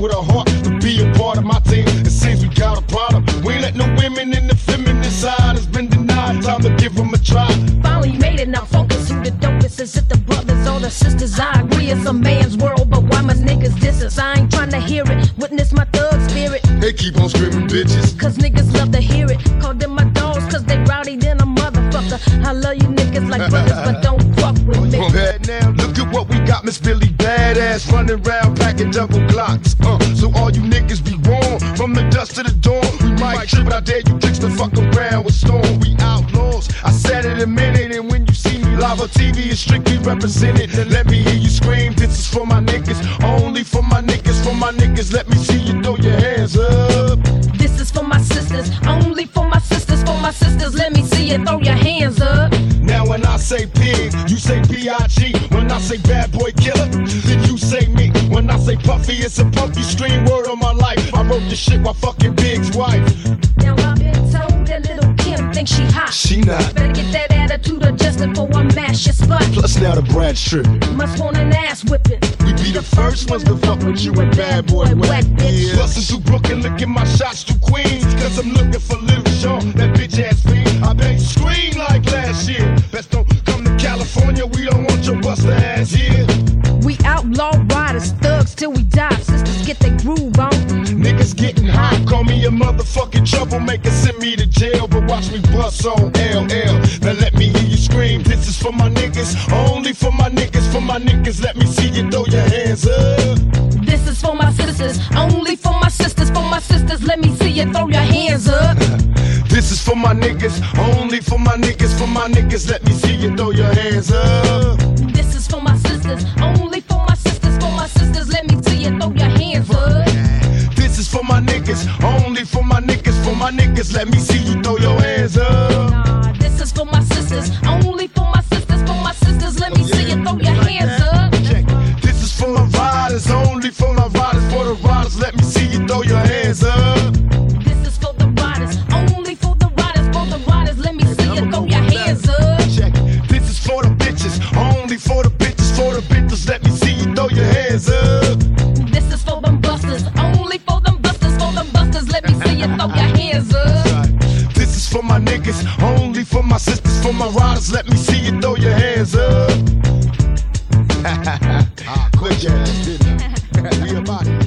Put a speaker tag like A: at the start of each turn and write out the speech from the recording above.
A: with a heart to be a part of my team. It seems we got a problem. We ain't let no women in the feminine side. It's been denied. Time to give them a try.
B: Finally made it, now focus who the dopest. Is it the brothers or the sisters? I agree it's a man's world, but why my niggas diss us? I ain't trying to hear it, witness my thug spirit.
A: They keep on screaming bitches,
B: cause niggas love to hear it. Call them my dogs cause they rowdy than a motherfucker. I love you niggas like brothers, but don't fuck with me.
A: Bad now, look at what we got, Miss Billy Badass, running around packing double Glocks. So all you niggas be warned, from the dust to the dawn. We might trip, but I dare you tricks to fuck around with Storm. We outlaws, I said it a minute, and when you see me live on TV, it's strictly represented. Then let me hear you scream, this is for my niggas, only for my niggas, for my niggas. Let me see you throw your hands up.
B: This is for my sisters, only for my sisters, for my sisters. Let me see you throw your hands up.
A: Now when I say pig, you say B.I.G. When I say bad boy killer, then you say me. When I say puffy, it's a puffy stream, word on my life. I wrote this shit while fucking Big's wife.
B: Now I've been told that little Kim thinks she hot.
A: She not.
B: Better get that attitude adjusted before I mash your spot.
A: Plus now the Brad's tripping.
B: Must want an ass whipping.
A: We be the first ones to fuck with you and bad boy wet, bitch. Bustin' through Brooklyn, licking my shots through Queens. Cause I'm looking for Lil Sean, that bitch ass fiend. I bet scream like last year. Best don't come to California, we don't want your buster ass here.
B: We outlaw riders, thugs till we die. Sisters get their groove on.
A: Niggas getting hot, call me a motherfucking troublemaker, send me to jail, but watch me bust on LL. Now let me hear you scream, this is for my niggas, only for my niggas, for my niggas. Let me see you throw your hands up.
B: This is for my sisters, only for my sisters, for my sisters. Let me see you throw your hands up.
A: This is for my niggas, only for my niggas, for my niggas. Let me see you throw your hands up.
B: This is for my sisters, only for my sisters, for my sisters. Let me see you throw your hands up.
A: This is for my niggas, only for my niggas, for my niggas. Let me see you throw your hands up.
B: Nah, this is for my sisters, only for my sisters, for my sisters. Let me see you throw your hands up.
A: This is for my riders, only for my riders, for the riders. Let me see you throw your hands up.
B: This is for the riders, only for the riders, for the riders. Let me see you throw your hands up.
A: This is for the bitches, only for the bitches, for the bitches. Let me see you throw your hands up.
B: This is for them busters, only for them busters, for them busters. Let me see you throw your hands up.
A: This is for my niggas, only for my sisters, for my riders. Let me see you throw your hands up. Quick ass, didn't I? We about it.